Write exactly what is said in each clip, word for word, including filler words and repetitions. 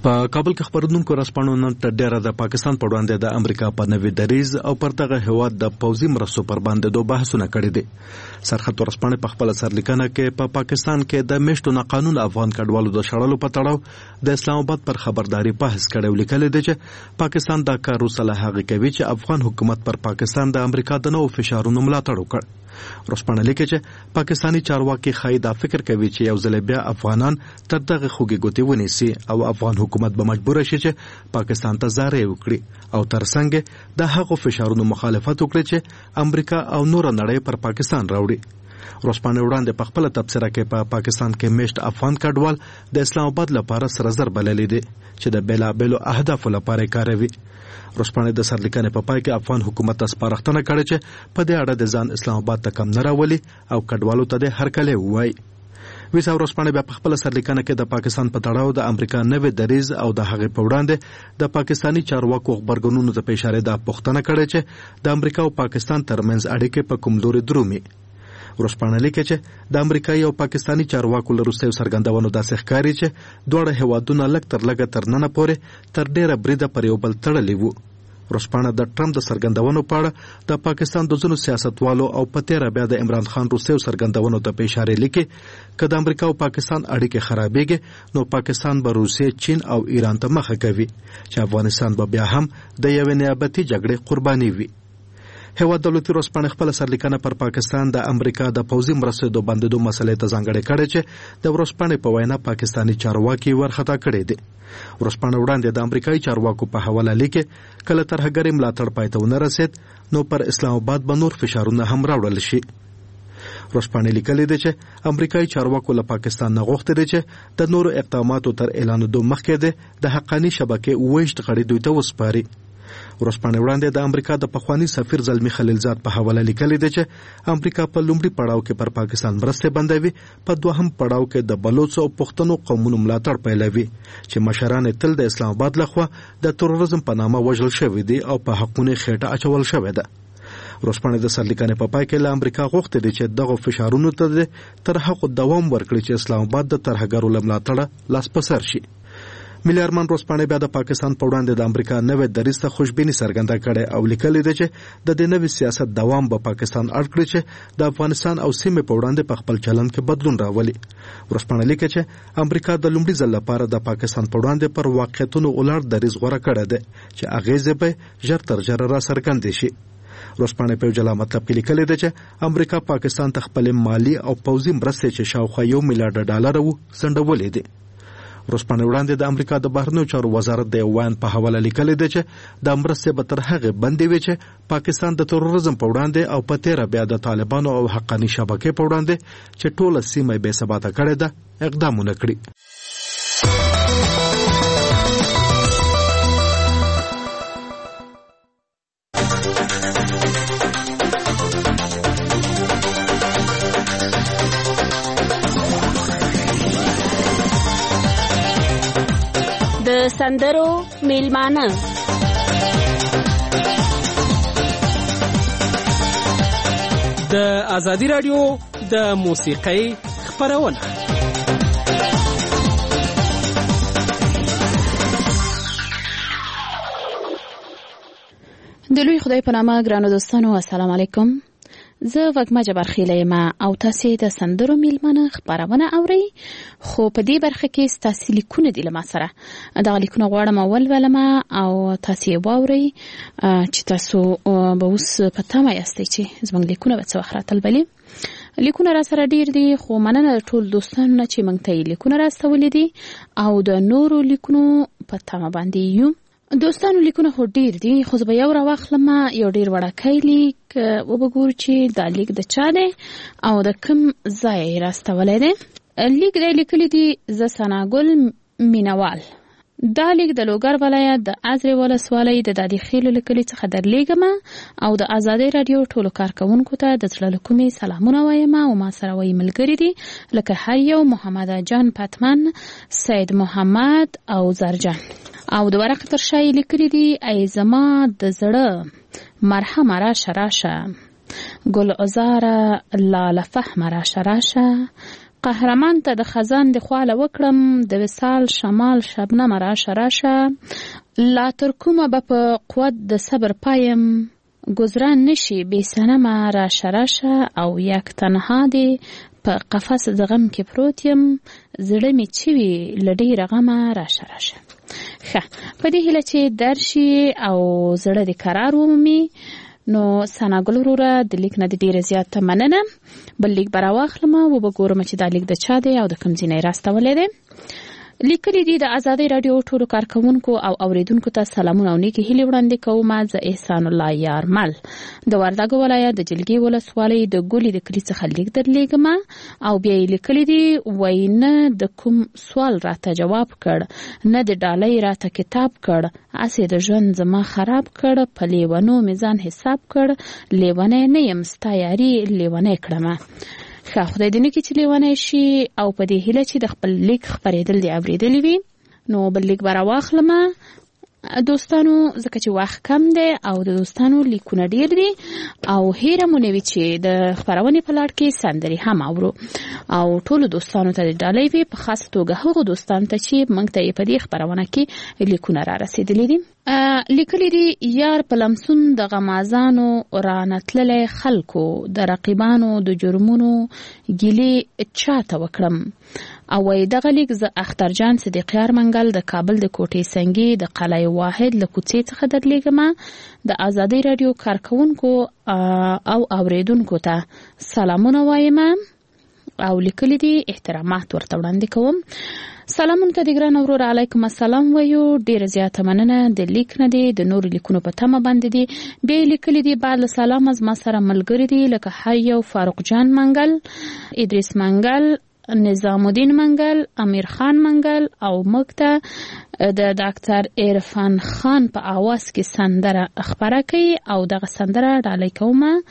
په کابل کې خبرونکو رسپانو نن ډیره د پاکستان په وړاندې د امریکا په نوې دریز او پرتغه هواد د پوزي مرستو پر باندې دوه بحثونه کړي دي. سرحد ورسپانه په خپل سرلیکنه کې په پا پاکستان کې د میشتو قانون افغان کډوالو د شړلو په تړاو د اسلام آباد پر خبرداري بحث کړي ولیکل دي چې پاکستان دا کار وسله هغه کوي چې افغان حکومت پر پاکستان د امریکا د نوو فشارونو ملاتړ وکړي. رسپانه لیکي چې پاکستانی چارواکي خایدا فکر کوي چې یو ځل بیا افغانان تر دغه خوږی ګوتې ونیسي او افغان حکومت به مجبور شي چې پاکستان ته زارې وکړي او ترڅنګ د هغو فشارونو مخالفت وکړي چې امریکا او نور نړۍ پر پاکستان راوړي. رسپانه وړاندې په خپل تبصره کې په پا پاکستان کې میشت افغان کډوال د اسلام آباد لپاره سره زر بللې دي چې د بیلا بیلو اهدافو لپاره کاروي. رسپانه د سرلیکنې په پای کې افغان حکومت ته سپارښتنه کړې چې په دې اړه د ځان اسلام آباد ته کم نه راولي او کډوالو ته د هرکلی ووایي. ویسا ورسپانه بیا په خپل سرلیکنه کې د پاکستان په تړاو د امریکا نوې دریز او د هغې په وړاندې د پاکستانی چارواکو خبرګونونو ته په اشاره ده پوښتنه کړې چې د امریکا او پاکستان ترمنځ اړیکې په کوم لوري درومي. ورسپانه لیکي چې د امریکایي او پاکستانی چارواکو له وروستیو څرګندونو داسې ښکاري چې دواړه هیوادونه لږ تر لږه تر ننه پورې تر ډیره بریده پر یو بل تړلي وو. رسپانه د ټرمپ د څرګندونو په اړه د پاکستان د ځینو سیاستوالو او په تیره بیا د عمران خان وروستیو څرګندونو ته په اشاره لیکي که د امریکا او پاکستان اړیکې خرابېږي نو پاکستان به روسیې، چین او ایران ته مخه کوي چې افغانستان به بیا هم د یوې نیابتي جګړې قرباني وي. هیواد دولتي رسپانه خپل سرلیکنه پر پاکستان د امریکا د پوزي مرستو د بندیدو مسلې ته ځانګړې کړې چې د ورسپانه په وینا پاکستانی چارواکي ورخطا کړي دي. ورسپانه وړاندې د امریکایي چارواکو په حواله لیکي کله ترهګري ملاتړ پای ته ونه رسید نو پر اسلام آباد به نور فشارونه هم راوړل شي. رسپانه لیکلي دي چې امریکایي چارواکو له پاکستان نه غوښتي دي چې د نورو اقداماتو تر اعلانېدو مخکې د حقاني شبکې ویشت غړي دوی ته وسپاري. ورسپانه وړاندې د امریکا د پخوانی سفیر زلمی خلیلزاد په حواله لیکلي دي چې امریکا په لومړي پړاو کې پر پاکستان مرستې بندوي، په دوهم پړاو کې د بلوڅ او پښتنو قومونو ملاتړ پیلوي چې مشران تل د اسلام آباد لخوا د تروریزم په نامه وژل شوي دي او په حقونو خېټه اچول شوې ده. رسپانه د سرلیکنې په پای کې له امریکا غوښتي دي چې دغه فشارونو ته تر هغه دوام ورکړي چې اسلام آباد د ترهګرو له ملاتړه لاس په سر شي. ملي ارمان رسپانه بیا د پاکستان په وړاندې د امریکا نوې دریځ ته خوشبیني څرګنده کړې او لیکلي دي چې د دې نوي سیاست دوام به پاکستان اړ کړي چې د افغانستان او سیمې په وړاندې په خپل چلند کې بدلون راولي. رسپانه لیکي چې امریکا د لومړي ځل لپاره د پاکستان په وړاندې پر واقعیتونو ولاړ دریځ غوره کړی دی چې اغیزې به ژر تر ژره را څرګندې شي. رسپانه په جلا مطلب کې لیکلي دي چې امریکا پاکستان ته خپل مالی او پوځي مرستې چې شاوخوا یو میلیارډ ډالر وو سندولې دي. رسپانه وړاندې د امریکا د بهرنیو چارو وزارت د وان په حواله لیکلي دي چې د مرستې به تر هغه بندي وي چې پاکستان د تروریزم په وړاندې او په تیره بیا د طالبانو او حقاني شبکې په وړاندې چې ټوله سیمه بې ثباته کړې ده اقدامونه کړي. د سندرو میلمانه د ازادي رادیو د موسیقۍ خبرونه. د لوی خدای په نامه ګرانو دوستانو السلام علیکم. زه وګما جبر خیله یم او تاسو د سندرو میلمانه خبرونه اورئ. خو په دې برخه کې تاسو لیکونه دي لمه سره دا لیکونه غواړم اول ولما او تاسو واورئ چې تاسو به اوس په تمه یاستئ چې زموږ لیکونه به څه وخت راتلبلي. لیکونه را سره ډیر دي خو مننه ټول دوستانو نه چې موږ ته لیکونه راستولې دي او د نورو لیکونو په تمه باندې یو. دوستانو لیکونه خو ډیر دي خو زه به یو راواخلم یو ډیر وړاکۍ لیک وبګورو چې دا لیک د چا دی او د کوم ځای راستولی دی. لیک دی لیکلی دی زه ثناګل مینوال. دا لیک د لوګر ولایت د ازرې ولسوالۍ د دادي خیلو له کلي څخه درلیږم او د ازادۍ راډیو ټولو کارکوونکو ته د زړه له کومې سلامونه وایم او ما سره وایي ملګري دي لکه هر یو محمد جان پتمن، سید محمد او زرجان. او د ورقه تر شا یې لیکلي دي ای زما د زړه مرحمه راشه راشه، ګل عزاره لاله فهمه راشه راشه، قهرمان ته د خزان د خواله وکړم د وصال شمال شبنم راشه راشه لا تر کومه به په قوت د صبر پایم گذران نشي بې صنمه راشه راشه او یک تنها دی په قفس د غم کې پروت یم زړه مې چوي له ډېره غمه راشه راشه. ښه په دې هیله چې درشي او زړه دې قرار ومومي نو ثناګل وروره د لیک نه د ډېره زیاته مننه. بل لیک به راواخلم او به ګورم چې دا لیک د چا دی او د کوم ځای نه یې راستولی دی. لیکلي دي د ازادۍ راډیو ټولو کارکوونکو او اوریدونکو ته سلامونه او نیکې هیلې وړاندې کوم. زه احسان الله یارمل د وردګو ولایت د جلګې ولسوالۍ د ګولې د کلي څخه لیک درلیږم او بیا یې لیکلي دي وایي نه د کوم سوال راته جواب کړ نه د ډالۍ راته کتاب کړ هسې د ژوند زما خراب کړ په لیونو مې ځان حساب کړ لیونی نه یم ستا یاري لیونی کړمه. ښه خدای دې نه کړي چې لیونی شي او په دې هیله چې د خپل لیک خپرېدل دې اورېدلی وي. نو بل لیک به راواخلمه دوستانو ځکه چې وخت کم دی او د دوستانو لیکونه ډېر دي او هیره مو نه وي چې د خپرونې په لړ کې سندرې هم اورو او ټولو دوستانو ته د ډالۍ وي په خاص توګه هغو دوستانو ته چې موږ ته یې په دې خپرونه کې لیکونه را رسېدلي دي. لیکلي دي یار په لمسون د غمازانو رانتللی خلکو د رقیبانو د جرمونو ګیلې چاته وکړم او وایي دغه لیک زه اخترجان صدیقیار منګل د کابل د کوټې سنګي د قلعه واحد له کوڅې څخه درلیږم. د ازادۍ راډیو کارکوونکو او اوریدونکو ته سلامونه وایم او لیکلي دي احترامات ورته وړاندې کوم. سلامونه ته د ګران ورور علیکم السلام وایو ډېره زیاته مننه د لیک نه دی د نورو لیکونو په تمه باندې دي. بیا لیکلي دي بعد له سلام زما سره ملګري دي لکه هر یو فاروق جان منګل ادریس منګل نظام الدین منګل امیر خان منګل او موږ ته د ډاکټر عرفان خان په اواز کې سندره خپره کوي او دغه سندره ډالۍ کومه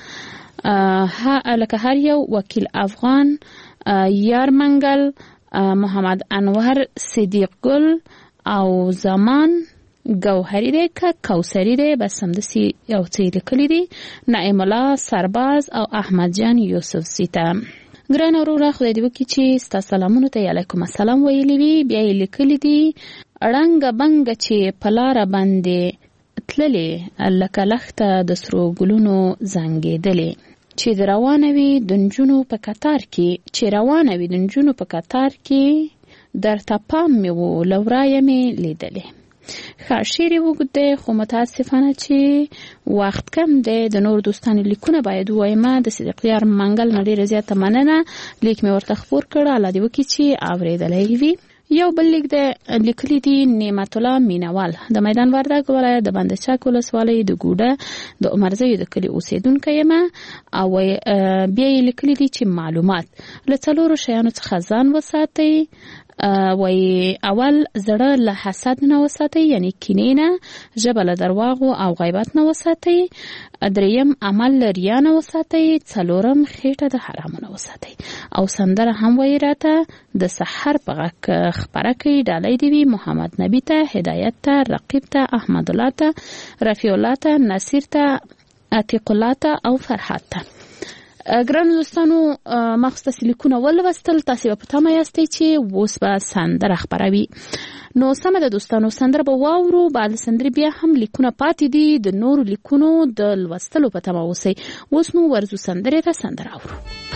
لکه هر یو وکیل افغان یار منګل محمد انور صدیق گل او زمان گوهری دی که کوثری دی بس همداسې یو څه لیکلي دي نعیم الله سرباز او احمد جان یوسف سیته. ګران وروره خدای دې وکړي چې ستا سلامونو ته علیکم السلام ویلي وي. بیا یې لیکلي دي ړنګه بنګه چې په لاره باندې تللې لکه لښته د سرو ګلونو زنګېدلې چې د روانه وي د نجونو په کتار کې چې روانه وي د نجونو په کتار کې درته پام مې و له ورایه مې لیدلې. ښه شعر یې اوږد دی خو متاسفانه چې وخت کم دی. د نور دوستانو لیکونه باید ووایم. د صدیقیار منګل نه ډېره زیاته مننه لیک مې ورته خپور کړ الله دې وکړي چې اورېدلی وي. یو بل لیک دی لیکلي دي نعمت الله مینوال د میدان وردګ ولایت د بند چک ولسوالۍ د ګوډه د عمرزیو د کلي اوسېدونکی یم او بیا یې لیکلي دي چې معلومات له څلورو شیانو څخه ځان وساتئ. وایي اول زړه له حسد نه وساتئ یعنی کینې نه، ژبه له درواغو او غیبت نه وساتئ، دریم عمل له ریا نه وساتئ، څلورم خېټه د حرامو نه وساتئ. او سندره هم وایي راته د سحر په غږ خپره کړئ. ډالۍ دې وي محمد نبي ته، هدایت ته، رقیب ته، احمد الله ته، رفیع الله ته، نصیر ته، عتیق الله ته او فرحات ته. ګران دوستانو ما خو ستاسې لیکونه ولوستل، تاسې به په تمه یاستئ چې اوس به سندره خپروي. نو سمه ده دوستانو سندره به واورو. بعد سندرې بیا هم لیکونه پاتې دي د نورو لیکونو د لوستلو په تمه اوسئ. اوس نو ورځو سندرې ته سندره اورو.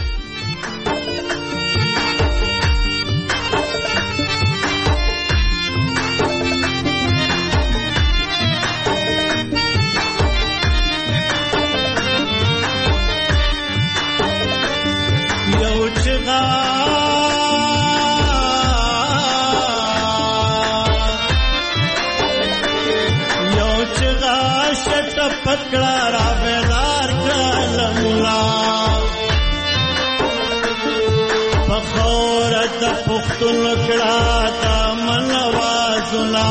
پکڑا را بیدار کړه مولا فخورت پختون کړه تا من وازلا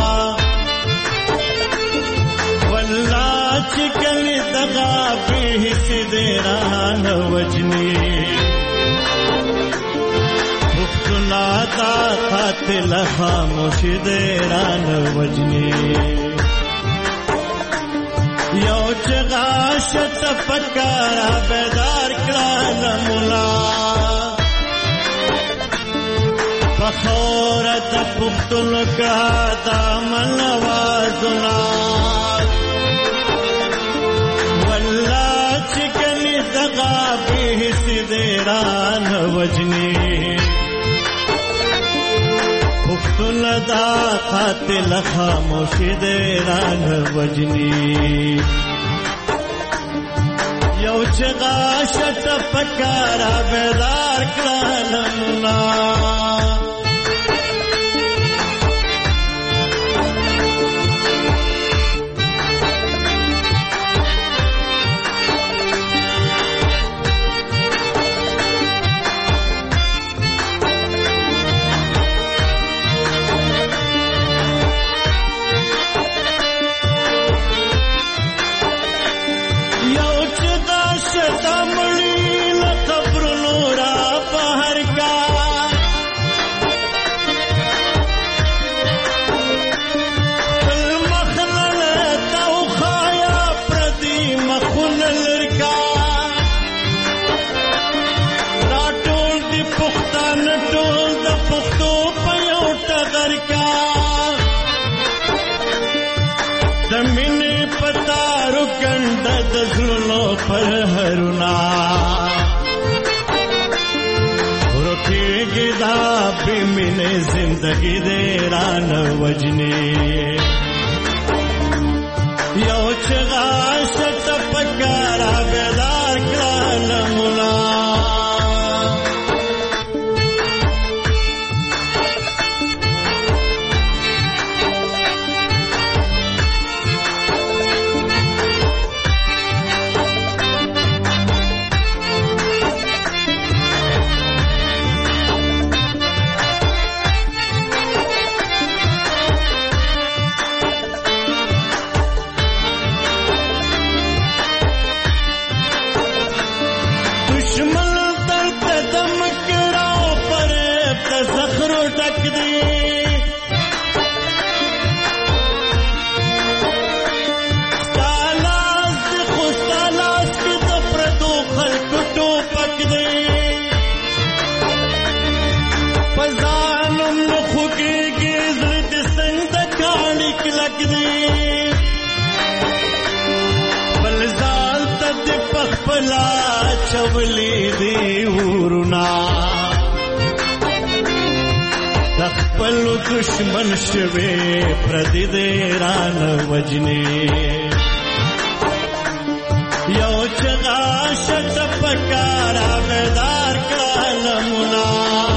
والله چې کلی دغه به سیدران وجنی پختونا تا قاتل خاموش دیران وجنی یو چغا شت پکارا بیدار کړه مولا بخوره د پښتون کا دامن وازنا والله چې کلی دغه به سیدران وجنی پښتون دا قاتل خاموش دیران وجنی یو چغا شت پکارا بیدار کړلنا پر هرونا ورکیږي دا به مینه زندگی دې ران وجنی یو چغا شت پکارا بیدار کړل مولا چولی دی ورنا تخپل دشمن شوی پردی دی ران وجنی یو چغا شت پکارا بیدار کالمنا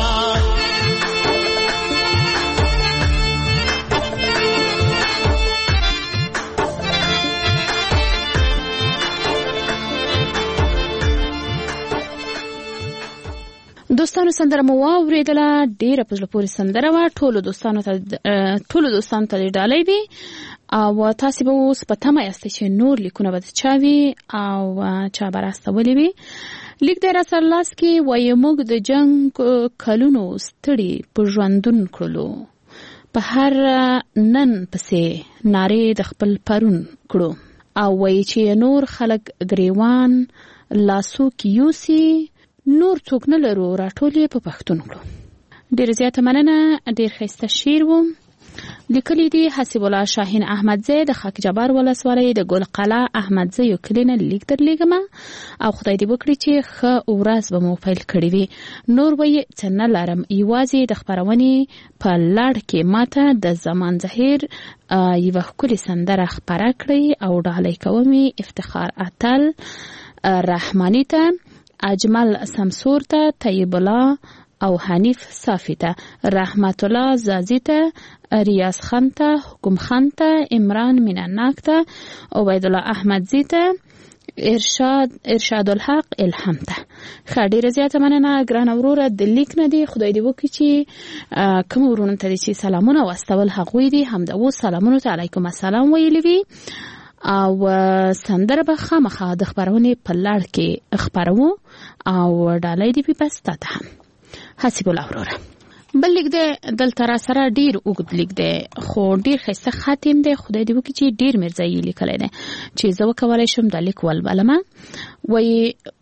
دوستانو سندره مو واوریدله ډیره په زړه پورې سندره وه ټولو دوستانو ته ټولو دوستانو ته ډالۍ وي او تاسې به اوس په تمه یاستئ چې نور لیکونه به د چا وي او چا به راستولی وي. لیک دی راسره لاس کې وایي موږ د جنګ کلونو ستړي په ژوندون کړلو په هر نن پسې نارې د خپل پرون کړو او وایي چې نور خلک ګریوان لاسو کې یوسي نور څوک نه لرو راټول یې په پښتون کړو. ډېر زیاته مننه. ډېر ښایسته شعر و. لیکلی دی حسیب الله شاهین احمدزی د خاک جبار ولسوالۍ د ګل قلعه احمدزی یو کلی نه لیک درلیږم او خدای دې وکړي چې ښه ورځ به مو پیل کړې وي. نور به یې څه نه لرم یوازې د خپرونې په لړ کې ماته د زمان زهیر یوه ښکلې سندره خپره کړئ او ډالۍ کوم یې افتخار اتل رحماني ته، اجمل سمسور ته، طیب الله او حنیف صافی ته، رحمت الله زازی ته، ریاض خان ته، حکم خان ته، عمران میناناک ته، عبید الله احمدزی ته، ارشاد ارشاد الحق الهام ته. ښه ډېره زیاته مننه ګرانه وروره. د لیک نه دی خدای دې وکړي چې کوم ورونو ته دې چې سلامونه واستول هغوی دي همدا اوس سلامونو ته علیکم السلام ویلي وي او سندره به خامخا د خپرونې په لړ کې خپرو او ډالۍ دې بس تا ته هم حسیب الله وروره. بل لیک دی دلته را سره ډیر اوږد لیک دی خو ډیر ښایسته خاتم دی. خدای دې وکړي چې ډیر مرزایي لیکلی دی چې زه وکولی شم دا لیک ولولمه. وایي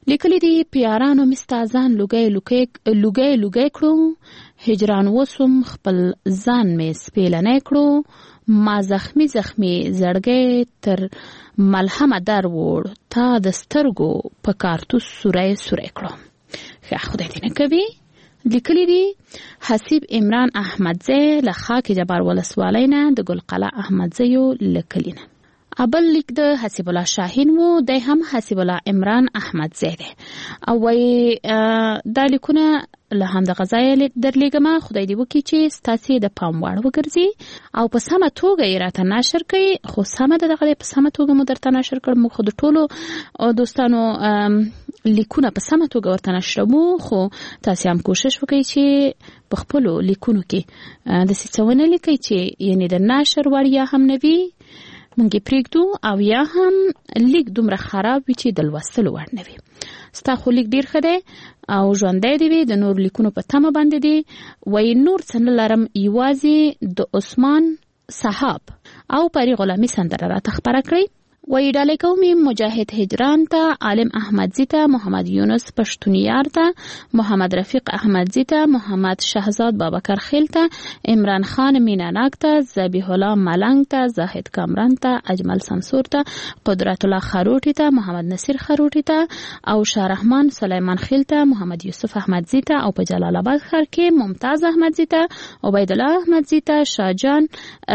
لیکلي دي پیارانو مستازان لوګي لوګي لوګي لوګي کړو هجران وسوم خپل ځان مې سپیلنه کړو ما زخمی زخمی زړګي تر ملهمه در وړ تا د سترګو په کارتوس سورای سورای کړو خو خدای دې نه کوي. لیکلي دي حسیب عمران احمدزی له خاک جبار ولسوالۍ نه د ګلقلا احمدزیو لیکلی نه. ابل لیک د حسیب الله شاهین وو د هم حسیب الله عمران احمدزی دی او وای د لیکونه له هم د غزای درلېګما خدای دی وکي چې ستاسو د پام وړ وګرځي او په سمه توګه یې راته نشر کړي خو سمه دغه په سمه توګه مو درته نشر کړم مو خو د ټولو دوستانو لیکونه په سمه توګه ورته نشرمو خو تاسو هم کوشش وکړئ چې په خپل لیکونو کې د سیسونه لیکئ چې یعنی د نشر وړیا هم نوي مونږ پریږدو او یا هم لیک دومره خراب وي چې د لوستلو وړ نه وي. ستا خو لیک ډیر ښه دی او ژوندی دی وي د نور لیکونو په تمه باندې دی وایي نور څه نه لرم یوازې د عثمان صاحب او پری غلامي سندره راته خپره کړئ. وایي ډالۍ کوم مجاهد هجران ته عالم احمدزي ته محمد یونس پښتونیار ته محمد رفیق احمدزي ته محمد شهزاد بابکر خیل ته عمران خان میناناک ته ذبیح الله ملنګ ته زاهد کامران ته اجمل سمسور ته قدرت الله خروټي ته محمد نصیر خروټي ته او شاه رحمان سلیمان خیل ته محمد یوسف احمدزي ته او په جلال آباد ښار کې ممتاز احمدزي ته عبید الله احمدزي ته شاهجان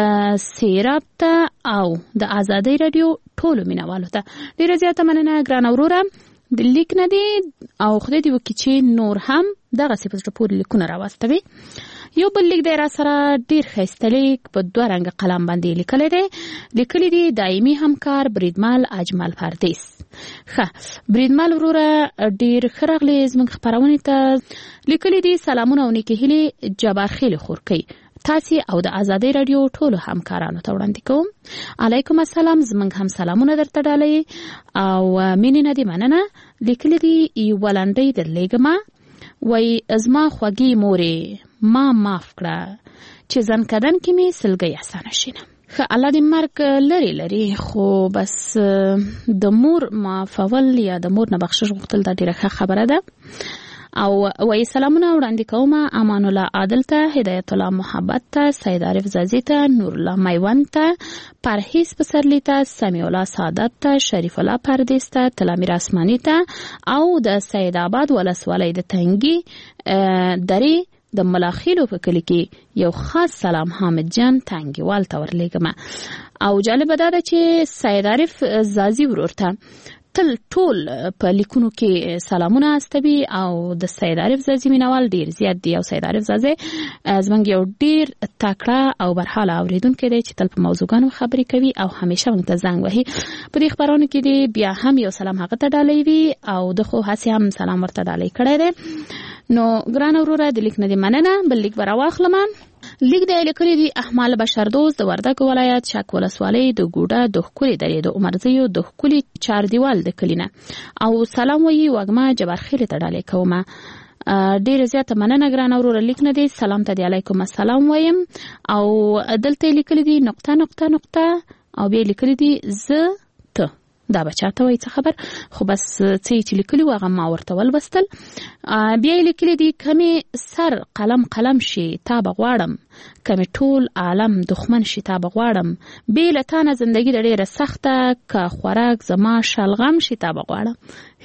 سیراب ته او د آزادۍ رادیو ټولو مینوالو ته ډیره زیاته مننه ګرانه وروره د لیک نه دی او خدای دې وکړي چې نور هم دغسې په زړه پورې لیکونه راواستوي. یو بل لیک دی را سره ډیر ښایسته لیک په دوه رنګه قلم باندې لیکلی دی لیکلی دی دایمي همکار بریدمل اجمل پردیس. ښه بریدمل وروره ډیر ښه راغلی زموږ خپرونې ته لیکلی دی سلامونه او نیکې هیلې جبار خیل خورکۍ تاسو او د آزادۍ رادیو ټولو همکارانو ته وړاندې کوم. علیکم السلام زموږ هم سلامونه درته ډالۍ او مینې نه دي مننه. لیکلی دی یوه لنډۍ درلېږمه وایي زما خوږې مورې ما معاف کړه چې ځنکدن کې مې سلګۍ اسانه شینه. ښه الله دې مرګ لري لري خو بس د مور معافول یا د مور نه بخشش غوښتل دا ډېره ښه خبره ده. او وای سلامونه وړاندې کوم امان الله عادل ته هدایت الله محبت ته سید عارف زازی ته نور الله میوند ته پرهیز پسرلی ته سمیع الله سعادت ته شریف الله پردیس ته تلامیر اسمانی ته او د سید آباد ولسوالۍ د تنګي درې د ملاخیلو په کلی کې یو خاص سلام حامد جان تنګیوال ته ورلېږم. او جالب دا ده چې سید عارف زازی ورور ته تل ټول په لیکونو کې سلامونه استوي او د سید عارف زازی مینوال ډیر زیات دی او سید عارف زازی زمونږ یو ډیر تکړه او برحاله اوریدونکی دی چې تل په موضوعګانو خبرې کوي او همیشه موږ ته زنګ وهي. په دې خبرونو کې دی بیا هم یو سلام هغه ته ډالۍ وي او د خو هسې هم سلام ورته ډالۍ کړی دی. نو ګران وروره د لیک نه دې مننه. بل لیک به راواخلم. لیک د لیکلي دي احمد بشردوست د وردګ ولایت شک ولسوالۍ د ګوډه د ښکلي درې د عمرزیو د ښکلي چاردیوال د کلي نه او سلام وایي وږمه جبار خیلې ته ډالۍ کومه. ډیره زیاته مننه ګرانه وروره. لیک نه دی سلام ته دی علیکم السلام وایم او دلته لیکلي دي نقطه نقطه نقطه او بیا لیکلي دي زه ته دا بچاته وای څه خبر خو بس څه چې لیکلي و هغه ما ورته ولوستل. بیا یې لیکلي دي کمې سر قلم قلم شي تا به غواړم کمې ټول عالم دښمن شي تا به غواړم بې له تا نه زندګي د ډېره سخته که خوراک زما شلغم شي تا به غواړم.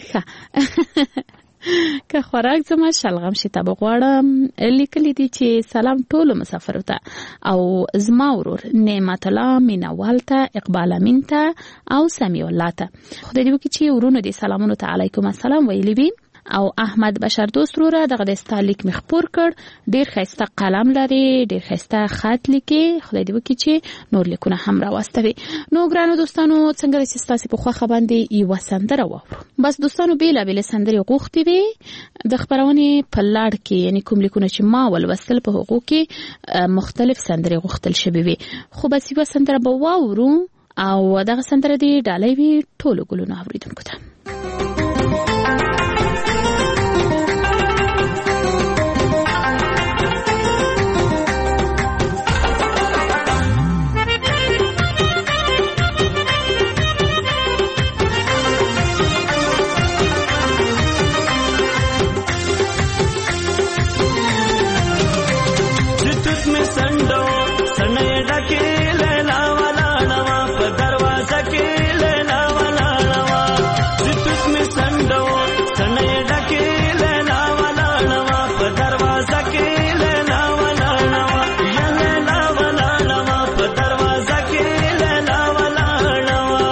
ښه که خوراک زما شلغم شي تا به غواړم. لیکلي دي چې سلام ټولو مسافرو ته او زما ورور نعمت الله مینوال ته اقبال امین ته او سمیع الله ته. خدای دې وکړي چې ورونو دې سلامونو ته علیکم السلام ویلي وي. او احمد بشردوست وروره دغه د ستا لیک مې خپور کړ ډېر ښایسته قلم لري ډېر ښایسته خط لیکي. خدای دې وکړي چې نور لیکونه هم راواستوي. نو ګرانو دوستانو څنګه چې ستاسې په خوښه باندې یوه سندره واورو. بس دوستانو بېلابېلې سندرې غوښتې وې د خپرونې په لاړ کې یعنې کوم لیکونه چې ما ولوستل په هغو کې مختلف سندرې غوښتل شوې وې خو بس یوه سندره به واورو او دغه سندره دې ډالۍ وي ټولو ګلونو اورېدونکو ته. ډکې لیلا ولاړه وه په دروازه کې لیلا ولاړه وه زتوت مې سنډو سنې ډکې لیلا ولاړه وه په دروازه کې لیلا ولاړه وه یا لیلا ولاړه وه په دروازه کې لیلا ولاړه وه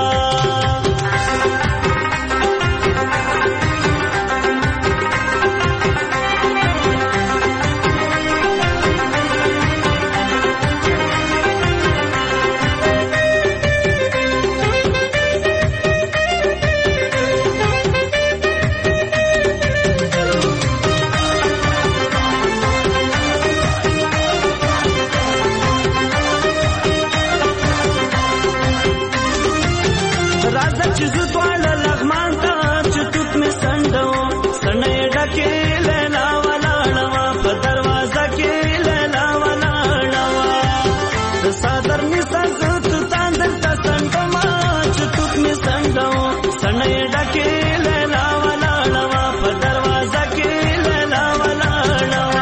راځه چې زه دواړه لغمان ته چې توت مې سنډو سنې ډکې لیلا ولاړه وه په دروازه کې لیلا ولاړه وه د صدر مې سر زه توتان درته سنډومه چې توت مې سنډو سنې ډکې لیلا ولاړه وه په دروازه کې لیلا ولاړه وه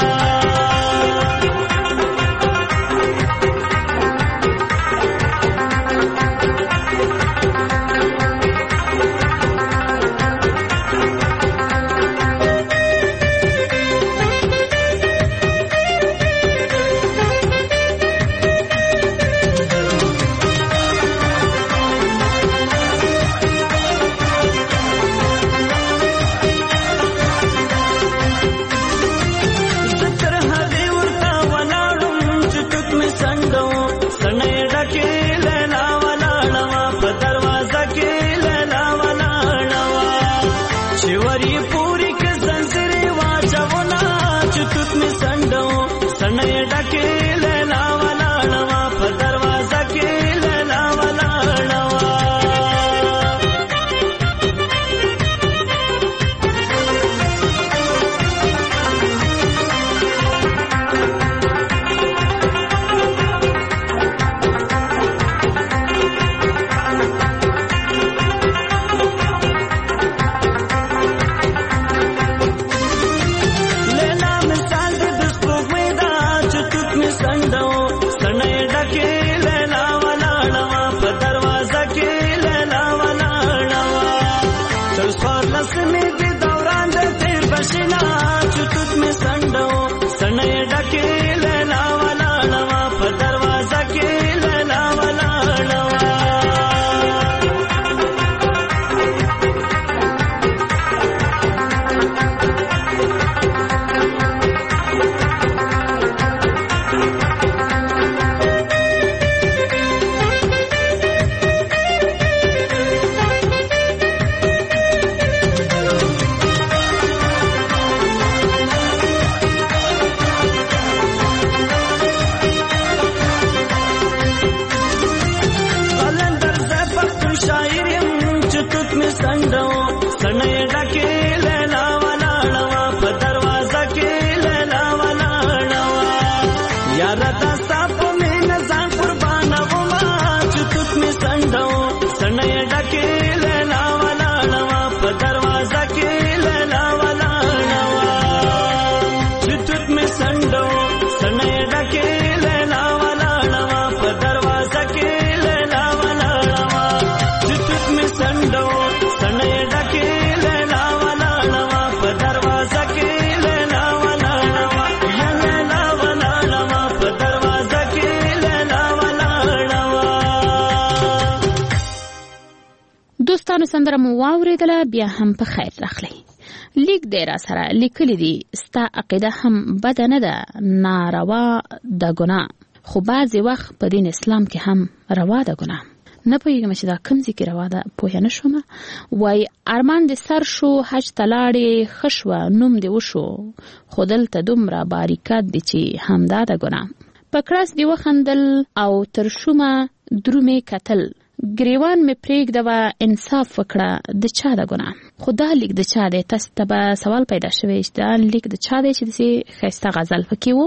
دوستانو سندره مو واورېدله، بیا هم په خیر راغلی. لیک دی را سره لیکلی دی ستا عقیده هم بده نه ده، ناروا ده ګناه، خو بعضې وخت په دین اسلام کې هم روا ده ګناه. نه پوهېږم چې دا کوم ځای کې روا ده، پوهه نه شومه. وایي ارمان دې سر شو، حج ته لاړې ښه شوه، نوم دې وشو، خو دلته دومره باریکات دی چې همدا ده ګناه. په کړس دې وخندل او تر شومه درومې کتل، ګریوان مې پرېږده وه انصاف وکړه، د چا ده ګناه. خو دا لیک د چا دی؟ تاسو ته به سوال پیدا شوی چې دا لیک د چا دی چې داسې ښایسته غزل پکې و.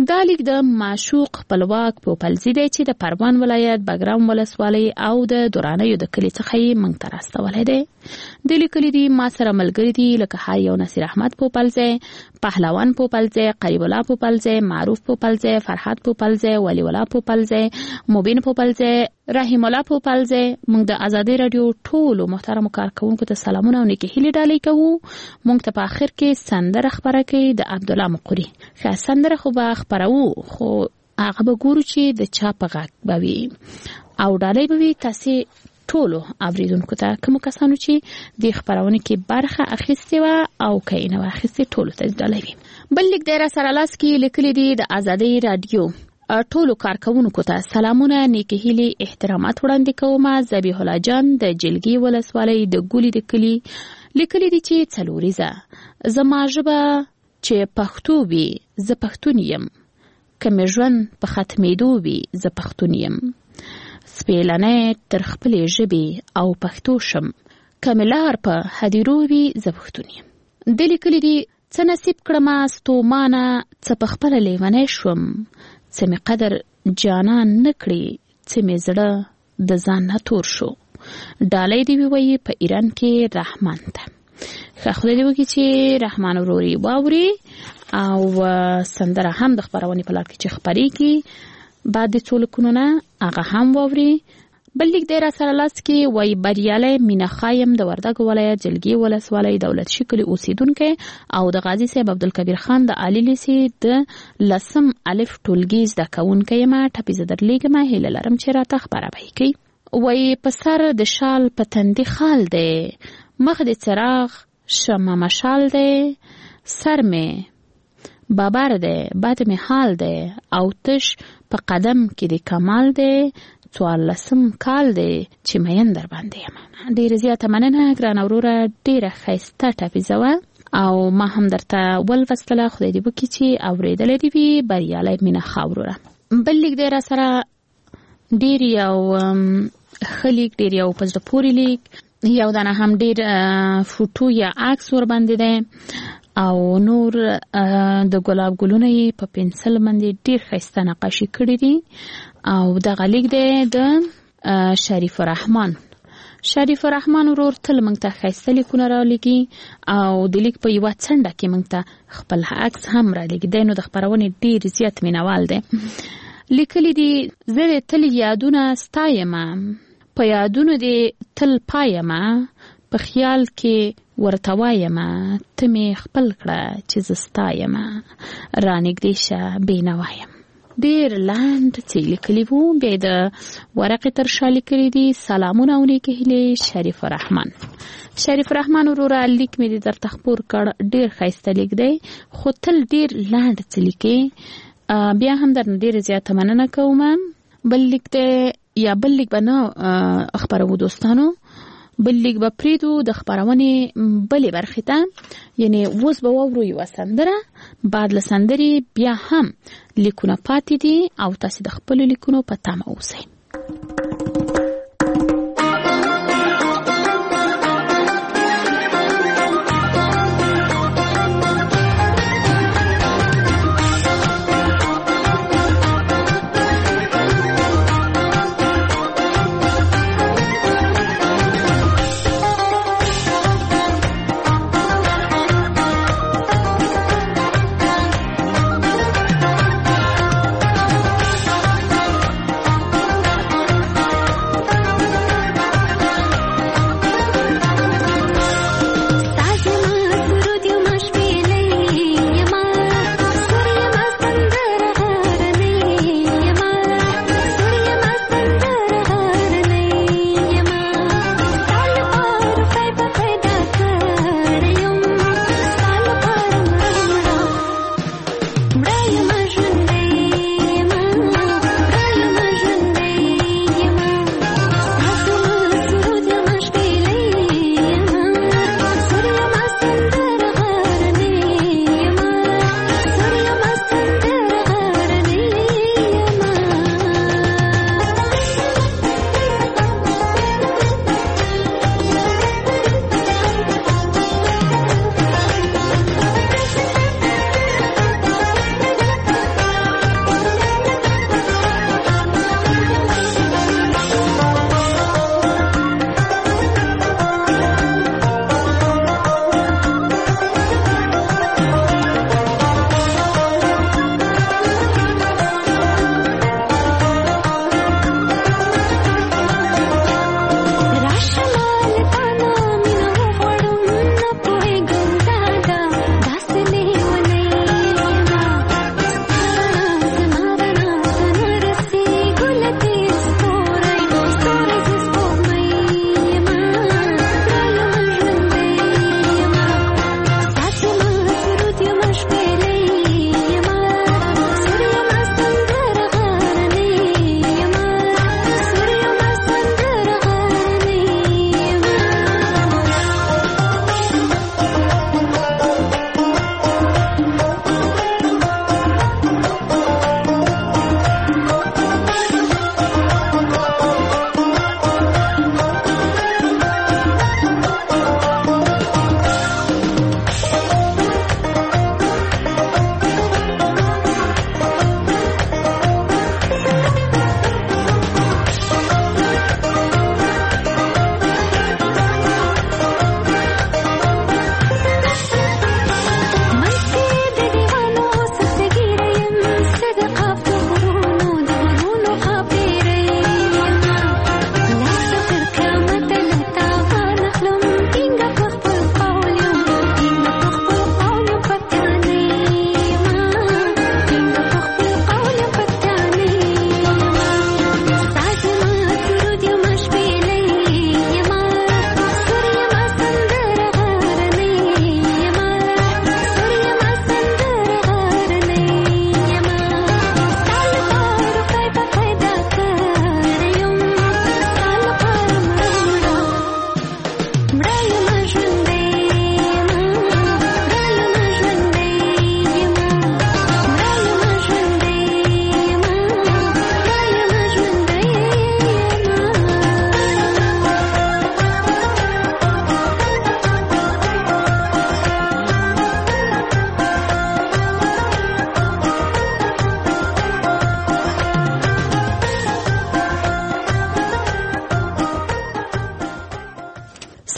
دا لیک د معشوق خپلواک پوپلزي دی چې د پروان ولایت بګرام ولسوالۍ او د دورانیو د کلي څخه یې موږ ته راستولی دی. د لیکلي دي ما سره ملګري دي لکه هر یو نصیر احمد پوپلزی، پهلوان پوپلزی، قریب الله پوپلزی، معروف پوپلزی، فرحت پوپلزی، ولی الله پوپلزی، مبین پوپلزی، رحیم الله پوپلزی. موږ د ازادي رادیو ټولو محترمو کارکونکو ته سلامونه او نیکې هیلې ډالۍ کوو. موږ ته په آخر کې سندره خپره کوي د عبدالله مقوري. ښه سندره خو به خپروو، خو هغه به ګورو چې د چا په غږ به وي او ډالۍ به وي تاسې ټولو اوریدونکو ته، کومو کسانو چې د خپرونې کې برخه اخیستې وه او که یې نه وه اخیستې ټولو ته ډالۍ وي. بل لیک دی راسره لاس کې لیکلي دي د ازادۍ راډیو ټولو کارکونکو ته سلامونه، نیکې هیلې، احترامات وړاندې کوم. ذبیح الله جان د جلګي ولسوالۍ د ګولي د کلي لیکلي دي چې څلوریزه زما ژبه چې پښتو وي زه پښتون یم، که مې ژوند په ختمېدو وي زه پښتون یم، سپېلنی تر خپلې ژبې او پښتو شم، که مې لار په هدیرو وي زه پښتون یم. د لیکلي دي څه نصیب کړمه ستومانه، څه په خپله لیونی شوم، څه مې قدر جانان نه کړي، څه مې زړه د ځان نه تور شو. ډالۍ دې ووایي په ایران کې رحمان ته. ښه خدای دې وکړي چې رحمان وروري واوري او سندره هم د خپرونې په لار کې چې خپرېږي بعد د څو لیکونو نه هغه هم واوري. بل لیک دی راسره لاس کې وایي بریالی مینه خایم د وردګو ولایت جلګي ولسوالۍ دولت شي کلي اوسیدونکی او د غازي صاحب عبدالکبیر خان د عالي لیسې د لسم الف ټولګي زده کوونکی یم. ټپې زه درلیږم، هیله لرم چې راته خپره به یې کوي. وایي په سر د شال په تندي خال دی، مخ د څراغ شمه مشال دی، سر مې بابر دی، بد مې حال دی او تش په قدم کې د کمال دی، څوارلسم کال دی چې مین در باندې یم. ډېره زیاته مننه ګرانه وروره، ډېره ښایسته ټپیزه وه او ما هم درته ولوستله. خدای دې وکړي چې اورېدلی دې وي. بریالی مینه ښه وروره. بل لیک دی راسره ډېر یو ښه لیک، ډېر یو په زړه پورې لیک، یو دانه هم ډېر فوټو یا عکس ورباندې دی او نور د ګلاب ګلونه یې په پنسل باندې ډېر ښایسته نقاشي کړي دي. او دغه لیک دی د شریف الرحمن. شریف الرحمن ورور تل موږ ته ښایسته لیکونه رالیږي او د لیک په یوه څنډه کې موږ ته خپل عکس هم رالیږي. دی نو د خپرونې ډېر زیات مینوال دی. لیکلي دي زه د تل یادونه ستایمه، په یادونو دې تل پایمه، په خیال کې ورته وایمه، ته مې خپل کړه چې زه ستایمه، رانږدې شه بېنوا یم. ډېر لنډ څه لیکلي وو. بیا د ورقې تر شا لیکلي دي سلامونه او نیکې هیلې شریف الرحمن. شریف الرحمن وروره لیک مې دې درته خپور کړ، ډېر ښایسته لیک دی خو تل ډېر لنډ څه لیکې. بیا هم درنه ډېره زیاته مننه کوم. بل لیک دی یا بل لیک به نه خپروو دوستانو، بل لیک به پریدو د خپرونې بلې برخې ته، یعنې اوس به واورو یوه سندره، بعد له سندرې بیا هم لیکونه پاتې دي او تاسې د خپلو لیکونو په تمه اوسئ.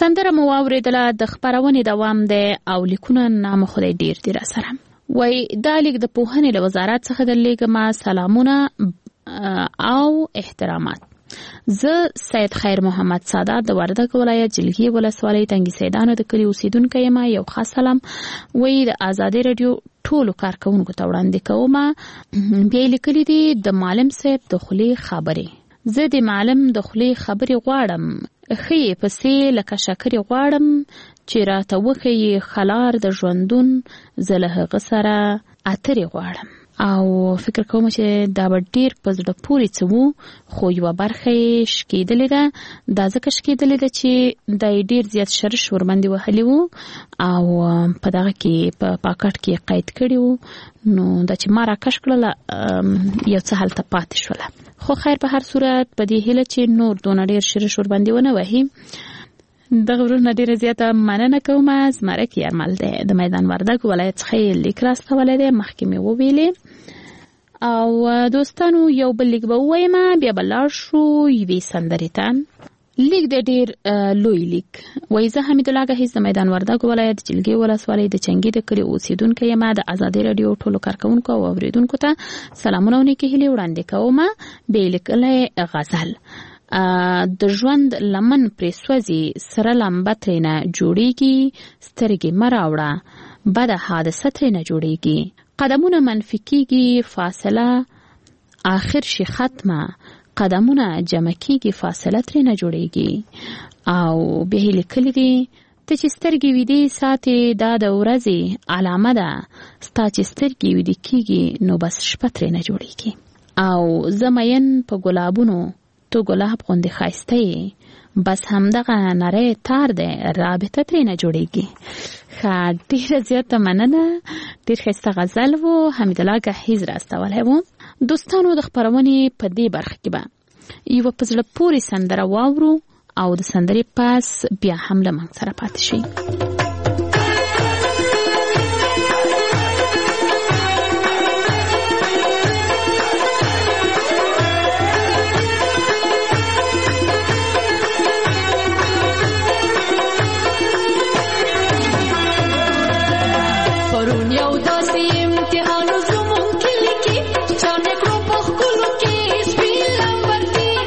سندره مو واوریدله د خبرونې دوام دی او لیکونه نام خدای ډیر دی را سره وای دا لیک د پوهنې له وزارت څخه د لیکما سلامونه او احترامات. زه سید خیر محمد سادات د وردګ ولایت جلګي ولسوالۍ تنګي سیدانو د کلی اوسیدونکی یم. یو خاص سلام وای د آزادي رادیو ټولو کارکونکو ته وړاندې کوم. بیا لیکلي دي د معلم صاحب د خولې خبرې. زه د معلم د خولې خبرې غواړم خې پسې لکه شکرې غواړم چې راته وښیي خلار د ژوندون زه له هغه سره اترې غواړم. او فکر کوم چې دا به ډېر په زړه پورې څه وو خو یوه برخه یې شکېدلې ده. دا ځکه شکېدلې ده چې دا یې ډېر زیات شرش ورباندې وهلي وو او په دغه کې په پاکټ کې قید کړي وو نو دا چې ما راکش کړله یو څه هلته پاتې شوله. خو خیر په هر صورت په دې هیله چې نور دونه ډېر شرش ورباندې ونه وهي. دغه ورونه ډیره زیاته مننه کوم. زمرک یرمل دی د میدان وردګ ولایت څخه یې لیک راستولی دی مخکې مې وویلې. او دوستانو یو بل لیک به ووایم بیا به لاړ شو یوې سندرې ته. لیک دی ډېر لوی لیک. وایي زه حمیدالله ګهیځ د میدان وردګ ولایت جلګي ولسوالۍ د چنګي د کلي اوسیدونکی یم. د ازادي راډیو ټولو کارکوونکو او اورېدونکو ته سلامونه او نیکې هیلې وړاندې کوم. بیا لیکلی غزل. د ژوند لمن پرې سوځي سره لمبه ترېنه جوړیږي سترګې مه راوړه بده حادثه ترېنه جوړیږي. قدمونه منفي کیږي فاصله آخر شي ختمه قدمونه جمع کیږي فاصله ترېنه جوړیږي. او بیا یې لیکلي دي ته چې سترګې ویدې ساتې دا د ورځې علامه ده ستا چې سترګې ویدې کیږي نو بس شپه ترېنه جوړیږي. او زه مین په ګلابونو تو ګلاب غوندې ښایسته یې بس همدغه نری تار دی رابطه ترېنه جوړیږي. ښه ډېره زیاته مننه. ډېر ښایسته غزل و حمیدالله ګهیځ راستولی و. دوستانو د خپرونې په دې برخه کې به یوه په زړه پورې سندره واورو او د سندرې پاس بیا هم له موږ سره پاتې شي.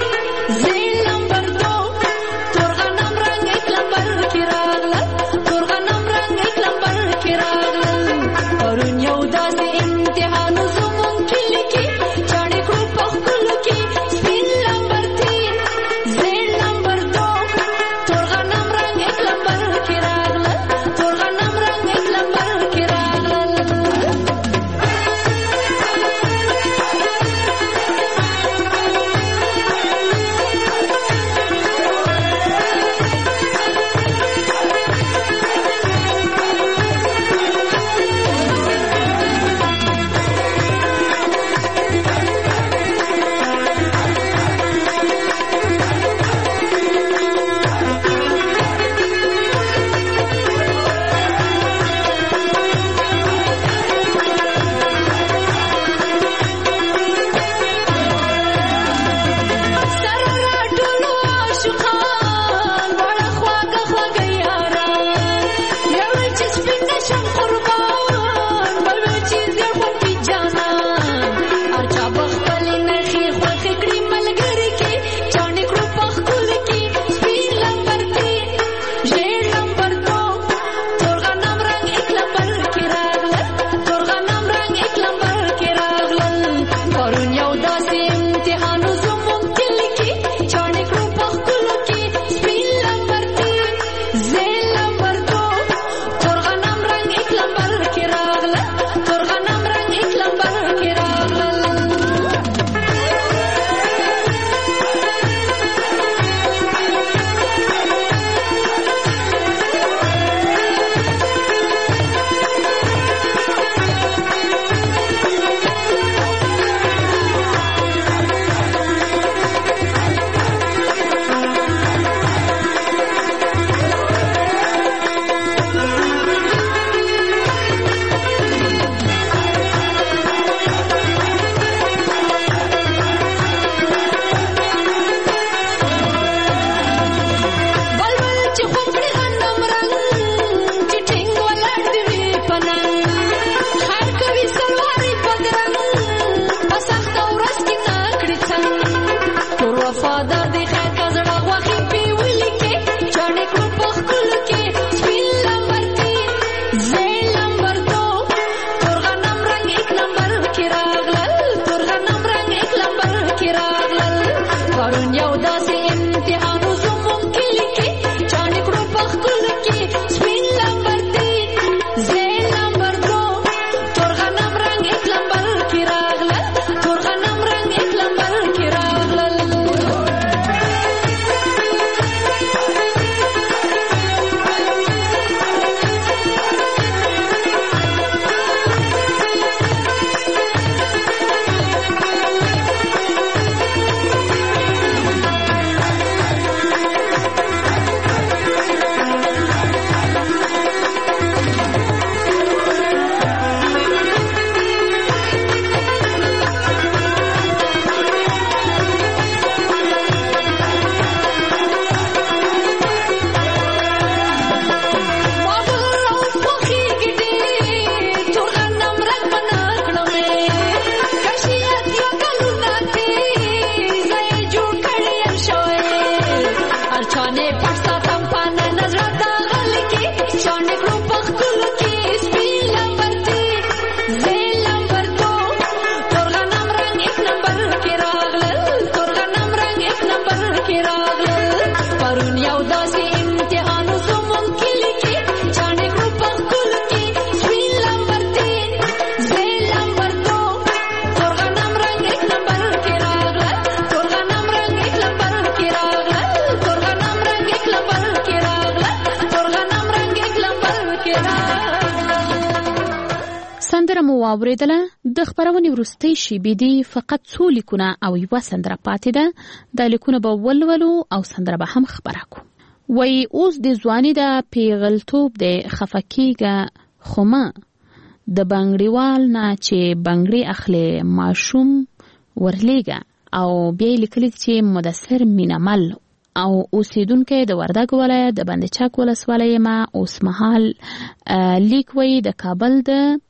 Turga وفادار دی خیر کا زړه غوښې پې ولیکې چاڼې کړو په ښکلو کې سپین لمبر تین زیړ لمبر دو تور غنم رنګ ایک نمبر کې راغلل تور غنم رنګ ایک نمبر کې راغلل پرون یو داسې امتحان و زموږ کلي کې چاڼې کړو په ښکلو کې سپین لمبر تین زیړ لمبر دو تور غنم رنګ ایک نمبر کې راغلل تور غنم رنګ ایک نمبر کې راغلل واوریدله د خبرونې وروستۍ شیبې دي فقط څو لیکونه او یوه سندره پاتې ده دا لیکونه به ولولو او سندره به هم خبره کو وای اوس د ځواني د پیغلتوب د خفه کېږه خو مه د بنګړیوال نه چې بنګړي اخلي ماشوم ورلیږه او بیا یې لیکلي چې مدثر مینمل او اوسیدونکی د وردګ ولایت د بند چک ولسوالۍ یم اوس مهال لیک وایي د کابل د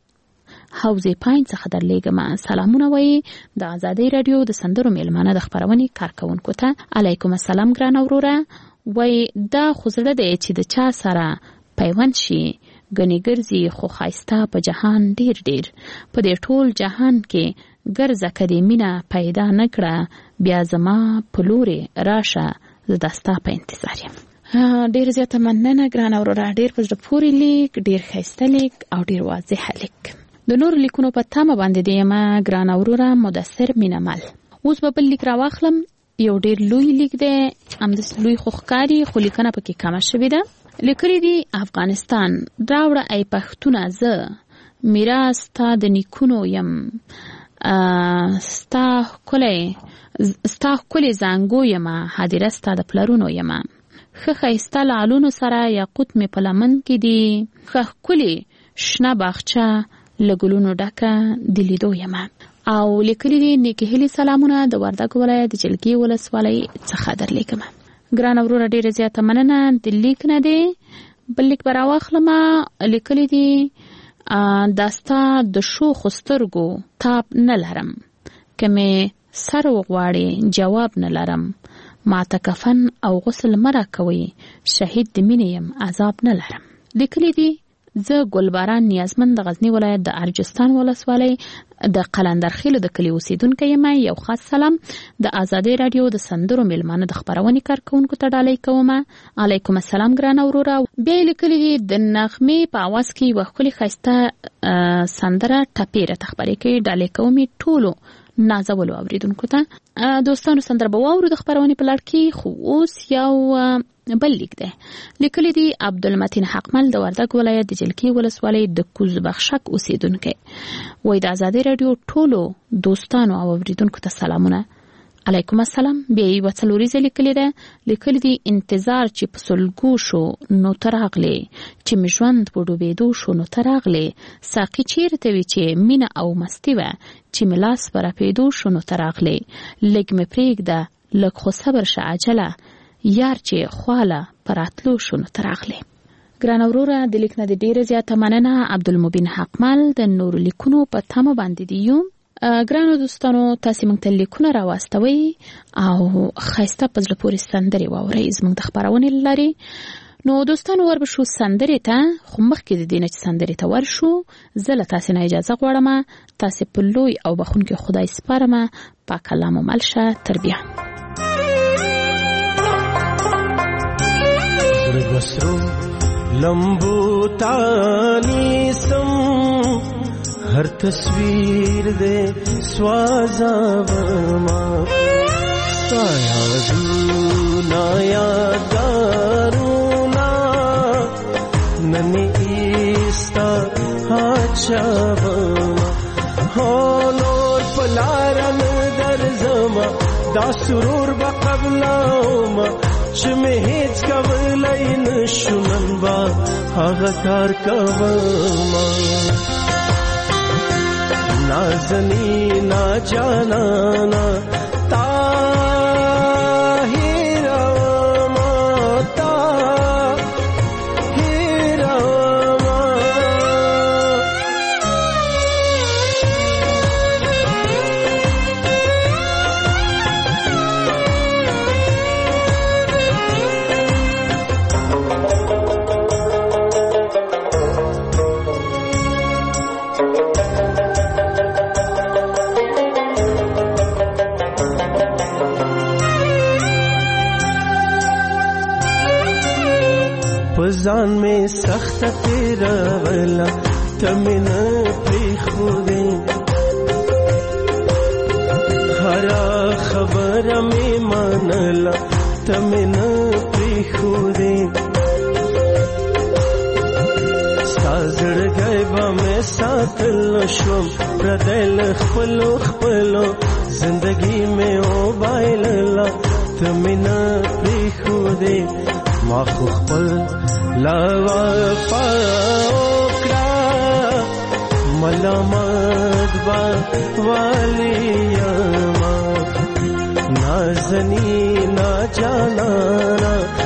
حوزې پاین څخه درلیږم سلامونه وایي د ازادۍ راډیو د سندرو میلمانه د خپرونې کارکوونکو ته علیکم السلام ګرانه وروره وایي دا خو زړه دی چې د چا سره پیوند شي ګنې ګرځي خو ښایسته په جهان ډیر ډیر په دې ټول جهان کې ګرځه که دې مینه پیدا نه کړه بیا زما په لورې راشه زه دا ستا په انتظار یم ډیر زیاته مننه ګرانه وروره ډیر په زړه پورې لیک ډیر ښایسته لیک او ډیر واضحه لیک د نور لیکونو په تمه باندې دی یم ګرانه وروره مدثر مینمل اوس به بل لیک راواخلم یو ډیر لوی لیک دی همداسې لوی خو ښکاري خو لیکنه پکې کمه شوې ده لیکلي دي افغانستان راوړه ای پښتونه زه میراث ستا د نیکونو یم ستا ښکلی ستا ښکلې زانګو یم هدیره ستا د پلرونو یم ښه ښایسته لعلونو سره یاقوت مې په لمن کې دي ښه ښکلې شنه باغچه له ګلونو ډکه د لیدو یم او لیکلي دي نیکې هیلې سلامونه د وردګ ولایت د جلګې ولسوالۍ څخه درلیږم ګرانه وروره ډیره زیاته مننه د لیک نه دی بل لیک به راواخلم لیکلي دي دا ستا د شوخو سترګو تاب نه لرم که مې سر وغواړې جواب نه لرم ماته کفن او غسل مه راکوئ شهید د مینې یم عذاب نه لرم لیکلي دي زه ګلباران نیازمند د غزنی ولایت د ارجستان ولسوالۍ د قلندرخیلو د کلي اوسیدونکی یم یو خاص سلام د ازادۍ راډیو د سندرو میلمانه د خپرونې کارکوونکو ته ډالۍ کوم علیکم السلام ګرانه وروره بیا یې لیکلي دي د نغمې په اواز کې یوه ښکلې ښایسته سندره ټپې راته خپرې کوي ډالۍ کوم ټولو نازولو اوریدونکو ته دوستانو سندره به واورو د خپرونې په لړ کې خو اوس یو بل لیک دی لیکلي دي عبدالمتین حقمل د وردګ ولایت د جلګې ولسوالۍ د کوزبخشک اوسیدونکی وایي د ازادۍ راډیو ټولو دوستانو او اوریدونکو ته سلامونه علیکم السلام بیا یې یوه څلوریزه لیکلې ده لیکلي دي انتظار چې په سلګو شو نو ته راغلې چې مې ژوند په ډوبېدو شو نو ته راغلې ساقي چیرته وي چې مینه او مستي وه چې مې لاس په رپېدو شو نو ته راغلې لږ مې پرېږده لږ خو صبر شه عجله یار چې خواله په راتلو شو نو ته راغلې ګرانه وروره د لیک نه د ډېره زیاته مننه عبدالمبین حقمل د نورو لیکونو په تمه باندې دی یو ګرانو دوستانو تاسو موږ ته لیکونه راواستوي او خاصه په زړه پورې سندري واورئ زموږ د خبرونې لاري. نو دوستانو وربشو سندري ته خو مخکې د دینه چې سندري ته ورشو زه له تاسو نه اجازه غواړم. تاسو په لوی او بخونکي خدای سپارم. پاک کلام ملشه تر بیا. بسرو لمبو تانی سم ہر تصویر دے سوازا ورما سایا دونا یادارونا ننی ایستا ہاچا ورما ہو نور پلارن در زما دا سرور بقبلاوما چمه هیچ کولای نشونن با هغه کار کوما نازنی نا جانانا تاهیرما تاهیرما پزان میں سخت تیرا ولا تمن پی خودے ہرا خبر میں منلا تمن پی خودے سازڑ گئے با میں ساتھ لشوم پردل خپلو خپلو زندگی میں او بائللا تمن پی خودے ما خو خپل لا پاوکرا ملامت با والیا ما نازنی نا جانانا